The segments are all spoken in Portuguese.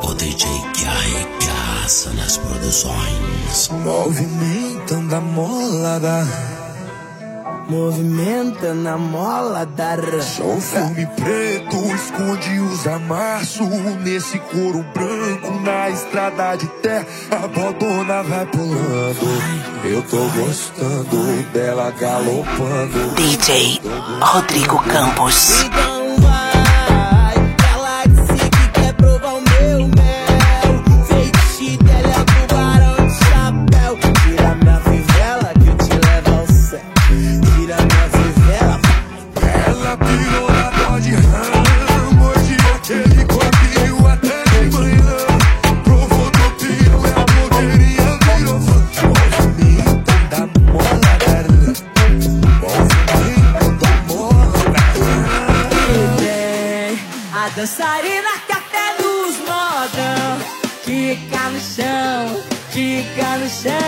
O DJ que arregaça nas produções. Movimentando a molada, movimentando a molada. só um filme preto esconde os amassos. Nesse couro branco na estrada de terra, a bodona vai pulando. Eu tô gostando dela galopando. DJ Rodrigo Campos. Então vai, ela disse que quer provar o meu mel. Feitiço dela é o tubarão de chapéu. Tira minha fivela que eu te levo ao céu. Tira minha fivela. Ela pirou na dó de ramo, hoje aquele corpinho até de manhã. Provou do tiro e a blogueirinha virou fã. Movimento da molada, movimento da molada. E vem a dançarina que até nos modão. Quica no chão, quica no chão.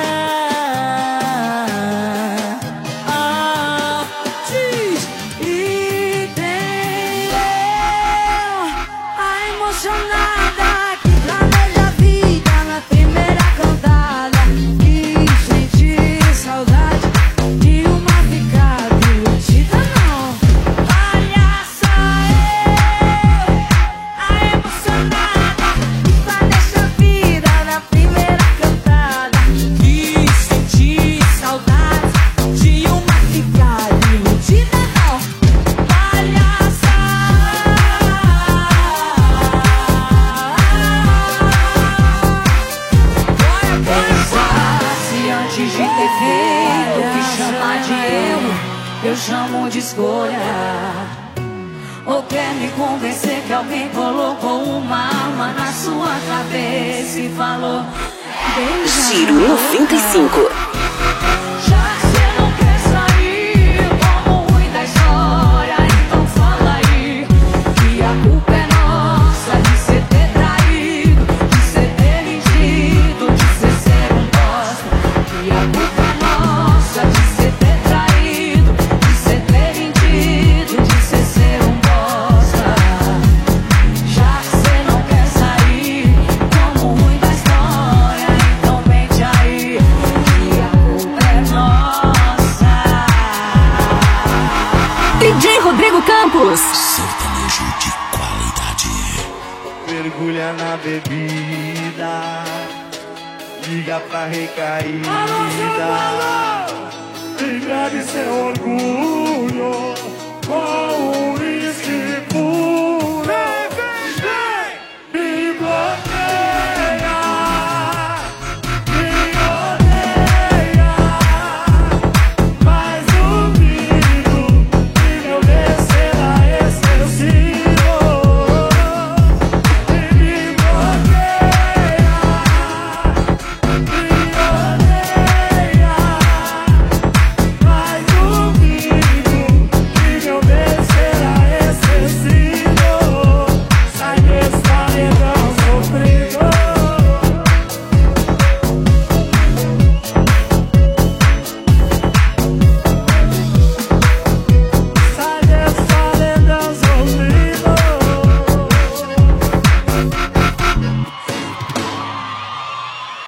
Diz, e tem eu, a emocionada que planeja a vida na primeira cantada. E senti saudade de uma ficar iludida, não. Olha só eu, a emocionada que planeja a vida na primeira cantada. E senti saudade de uma ficar iludida, não. Olha só. Se antes de ter feito o que chamar de eu chamo de escolha. Ou quer me convencer que alguém colocou uma arma na sua cabeça e falou: beija. Giro 95. Já que você não quer sair como ruim da história, então fala aí que a culpa é nossa de você ter traído, de você ter mentido, de você ser um bosta. Que a culpa é nossa de você ter traído, de você ter mentido, de você ser um bosta. Já que você não quer sair como ruim da história, então mente aí que a culpa é nossa. DJ Rodrigo Campos. Sertanejo de qualidade. Mergulha na bebida, liga pra recaída. Lembra de seu orgulho com o